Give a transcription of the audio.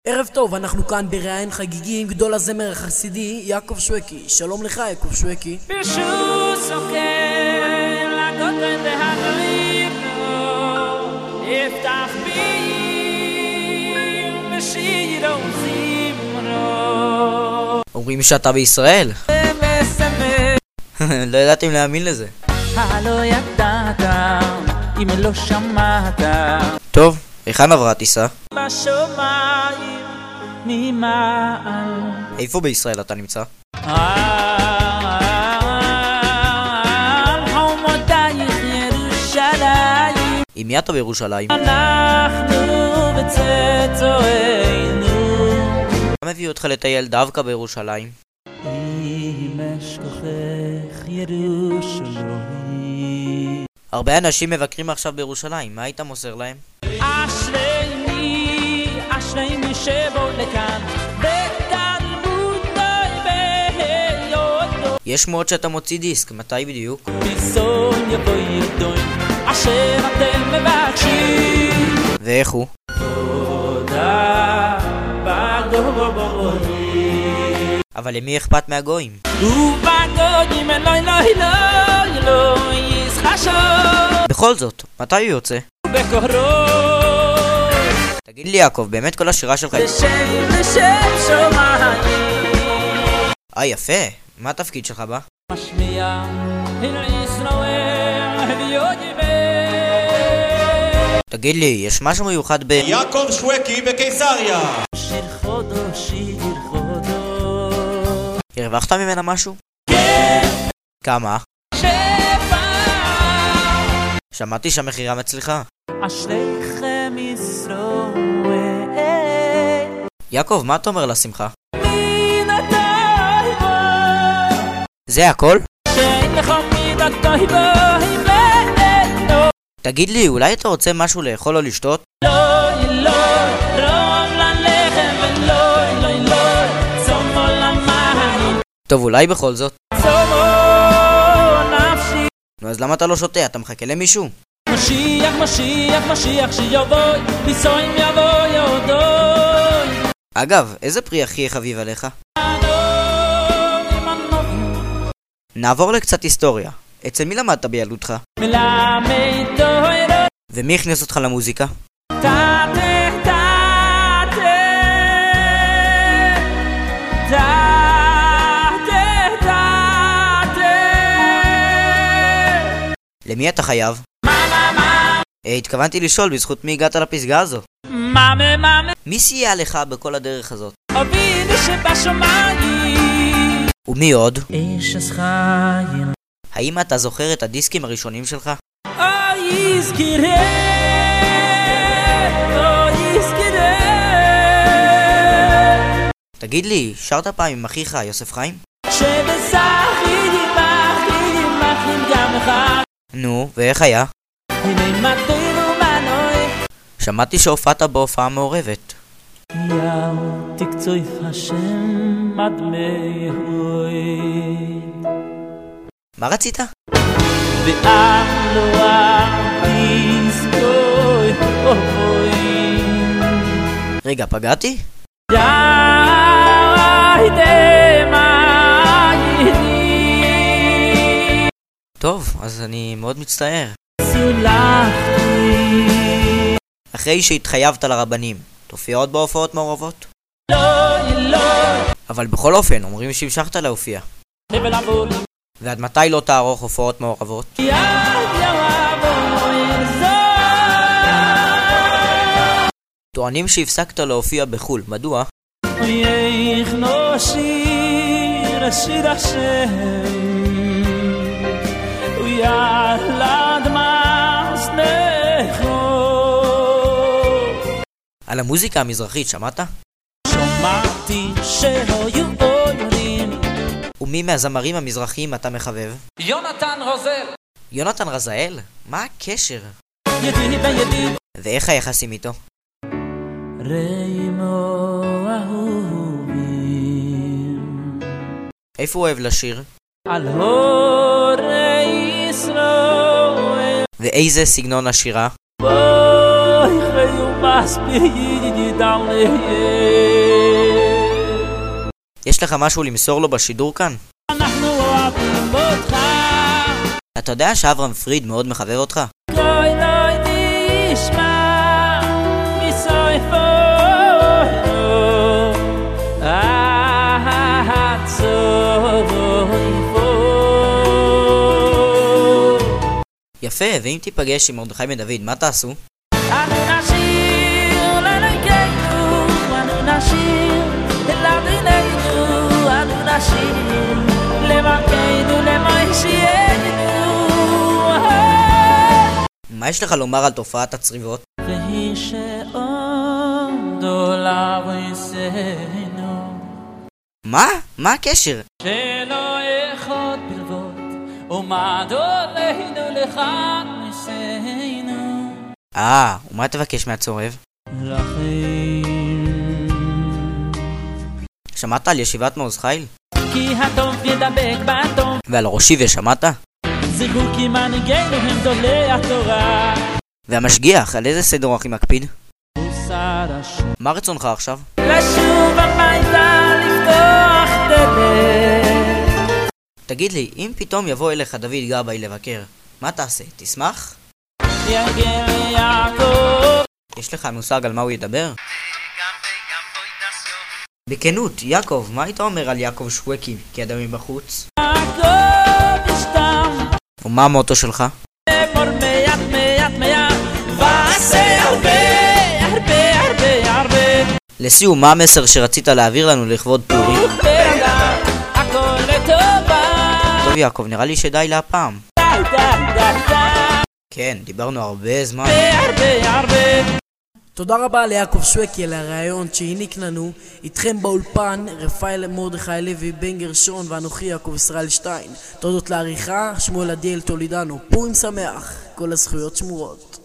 ערב טוב, אנחנו כאן בראיין חגיגי עם גדול הזמר החסידי יעקב שווקי. שלום לך יעקב שווקי. אומרים שאתה בישראל? לא ידעתם להאמין לזה. לא ידעת אם לא שמעת. טוב, היכן עברה טיסה? בשמיים ממעל. איפה בישראל אתה נמצא? על חומותייך ירושלים. עם מי אתה בירושלים? אנחנו בצאצאינו. מה מביא אותך לטייל דווקא בירושלים? אם אשכחך ירושלים. הרבה אנשים מבקרים עכשיו בירושלים, מה היית מוסר להם? אשרי מי שבוא לכאן בתלמודוי בהיותו. יש שמועות שאתה מוציא דיסק, מתי בדיוק? ביסון יבוא ירדוי אשר אתם מבקשים. ואיך הוא? תודה בגויים. אבל למי אכפת מהגויים? ובגויים אלוהי ישחשו. בכל זאת, מתי הוא יוצא? בקורו תגיד לי יעקב, באמת כל השירה שלך... לשם שמיים. יפה, מה התפקיד שלך בה? משמיע אל ישראל ויודיבר. תגיד לי, יש משהו מיוחד יעקב שווקי בקיסריה. שיר חודו, שיר חודו. הרווחת ממנה משהו? כן. כמה? שפע. שמעתי שהמחירה מצליחה. אשריכם ישראל. יעקב, מה אתה אומר לשמחה? מן הטובה. זה הכל? שאין לך מן הטובה. תגיד לי, אולי אתה רוצה משהו לאכול או לשתות? לא, לא, רום ללחם ולא, לא, לא, צומו למים. טוב, אולי בכל זאת. צומו נפשי. נו, אז למה אתה לא שותה? אתה מחכה למישהו? משיח, משיח, משיח שיבוא, ביסויים יבוא יודוי. אגב, איזה פרי הכי חביב עליך? נעבור לקצת היסטוריה. אצל מי למדת בילדותך? מלמד תורה. ומי הכניס אותך למוזיקה? תתה, תתה, תתה, תתה. למי אתה חייב? התכוונתי לשאול בזכות מי הגעת לפסגה הזו. מאמה. מי סייע לך בכל הדרך הזאת? אבינו שבשמיים. ומי עוד? איש חיים. האם אתה זוכר את הדיסקים הראשונים שלך? יזכרה, יזכרה. תגיד לי, שרת פעם עם אחיך יוסף חיים? שבשחידים מחים גם אחד. נו, ואיך היה? הנה מתנו מנוי. שמעתי שהופעת בהופעה מעורבת. יאו תקצויף השם עד מהוי. מה רצית? רגע, פגעתי? טוב, אז אני מאוד מצטער. אחרי שהתחייבת לרבנים, תופיע עוד בהופעות מעורבות? אבל בכל אופן, אומרים שהמשכת להופיע. ועד מתי לא תערוך הופעות מעורבות? טוענים שהפסקת להופיע בחול, מדוע? על המוזיקה המזרחית שמעת? שמעתי שהיו אומרים. ומי מהזמרים המזרחיים אתה מחבב? יונתן רוזל. יונתן רזאל? מה הקשר? ידידי בידיד. ואיך היחסים איתו? רימו אהובים. איפה הוא אוהב לשיר? על הורי ישראל. ואיזה סגנון השירה? בואי חיו מספיק יש לך משהו למסור לו בשידור כאן? אנחנו אוהבים אותך. אתה יודע שאברהם פריד מאוד מחבב אותך? אוי לא תשמע מסויפו יפה, ואם תיפגש עם מרדכי בן דוד, מה תעשו? אנו נשיר ללכנו, אנו נשיר לאדוננו, אנו נשיר למלכנו, למושיענו. מה יש לך לומר על תופעת הצריבות? והיא שעוד עולה ויסנו, מה? מה הקשר? שלא אחד בלבוד עומד עלינו לכאן ניסינו. ומה תבקש מהצורב? רחים שמעת על ישיבת מעוז חיל? כי הטוב ידבק בטוב, ועל ראשי ושמעת? זכרו כי מנהיגינו הם גדולי התורה. והמשגיח, על איזה סדר הוא הכי מקפיד? מוסר השם מה רצונך עכשיו? לשוב הביתה לפתוח דלת. תגיד לי, אם פתאום יבוא אליך דוד גבאי לבקר, מה תעשה? תשמח? יגן יעקב. יש לך מושג על מה הוא ידבר? בכנות, יעקב, מה היית אומר על יעקב שווקי כאדם מבחוץ? יעקב ישתם ומה המוטו שלך? אמור מעט מעט מעט ועשה הרבה הרבה הרבה הרבה. לסיום, מה המסר שרצית להעביר לנו לכבוד פורים? הכל לטובה. טוב יעקב, נראה לי שדי להפעם. די די די די. כן, דיברנו הרבה זמן. הרבה הרבה. תודה רבה ליעקב שווקי על הרעיון שהעניק לנו. איתכם באולפן רפאל מרדכי לוי, בן גרשון ואנוכי יעקב ישראל שטיין. תודות לעריכה שמואל עדיאל טולידנו. פורים שמח, כל הזכויות שמורות.